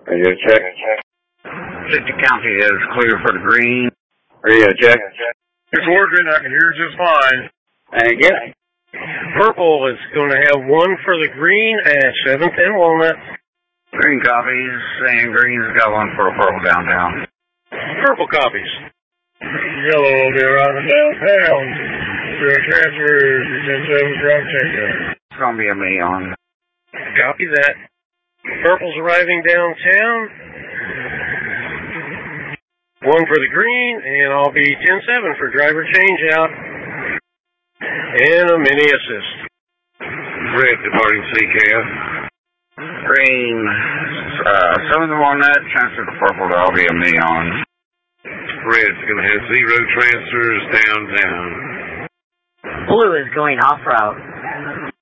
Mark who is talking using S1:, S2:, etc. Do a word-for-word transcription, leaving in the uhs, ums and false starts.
S1: Radio check.
S2: City County is clear for the green.
S1: Radio check.
S3: It's working. I can hear it just fine.
S1: Thank you.
S4: Purple is going to have one for the green at seven ten Walnut.
S2: Green copies, and green's got one for purple downtown.
S4: Purple copies.
S3: Yellow will be arriving downtown. For a transfer to ten seven drop checker.
S2: It's going to be a me on.
S4: Copy that. Purple's arriving downtown. One for the green, and I'll be ten seven for driver change out. And a mini assist.
S1: Red departing C K F.
S2: Green, uh, seven to Walnut, transfer to purple, I'll be a me on.
S1: Red's going to have zero transfers downtown.
S5: Blue is going off route.